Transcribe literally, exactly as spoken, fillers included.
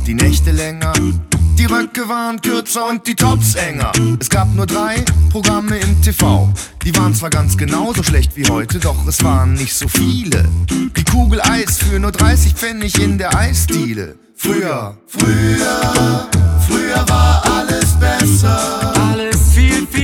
und die Nächte länger. Die Röcke waren kürzer und die Tops enger. Es gab nur drei Programme im T V. Die waren zwar ganz genauso schlecht wie heute, doch es waren nicht so viele. Die Kugel Eis für nur dreißig Pfennig in der Eisdiele. Früher, früher, früher war alles besser. Alles viel, viel